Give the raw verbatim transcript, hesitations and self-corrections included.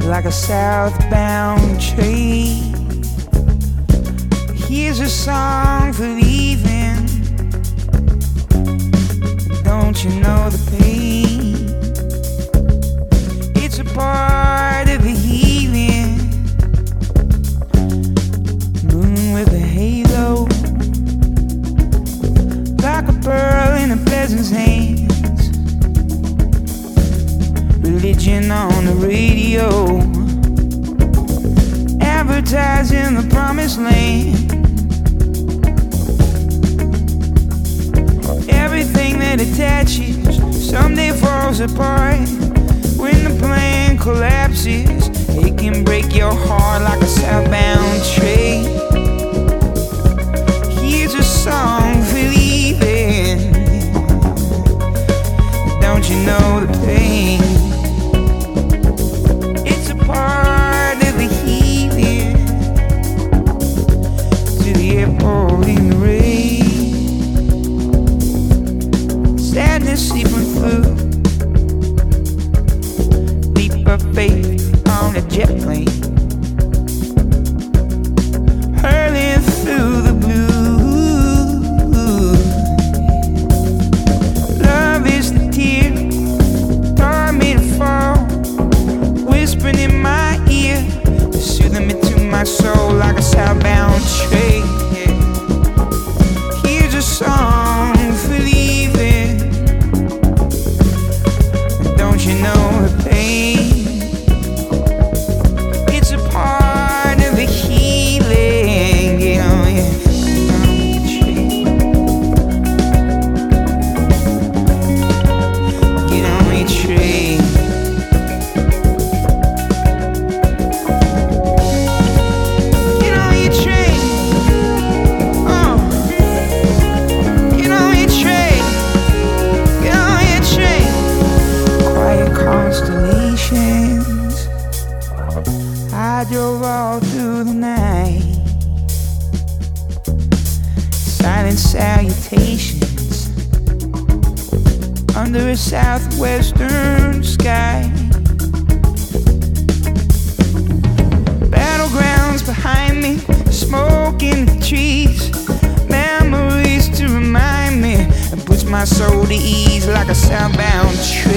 like a southbound train. Here's a song for leaving. Don't you know the pain? It's a part of the healing. Moon with a halo, like a pearl in a peasant's hands. Religion on the radio, advertising the promised land. Everything that attaches someday falls apart. When the plan collapses, it can break your heart like a southbound train. Here's a song for leaving. Don't you know the pain? It's a part of the healing. To the airport in the rain. Sadness seeping through. Leap of faith on a jet plane. Hurling through the blue. Love is the tear taught me to fall, whispering in my ear, soothing me to my soul like a southbound train. Here's a song for leaving. Don't you know the pain? It's a part of the healing. Get on, yeah. Get on your train. Get on your train. Oh. Get on your train. Get on your train. Quiet constellations, I drove all through the night. Silent salutations under a southwestern sky. Battlegrounds behind me, smoke in the trees. Memories to remind me, it puts my soul to ease like a southbound train.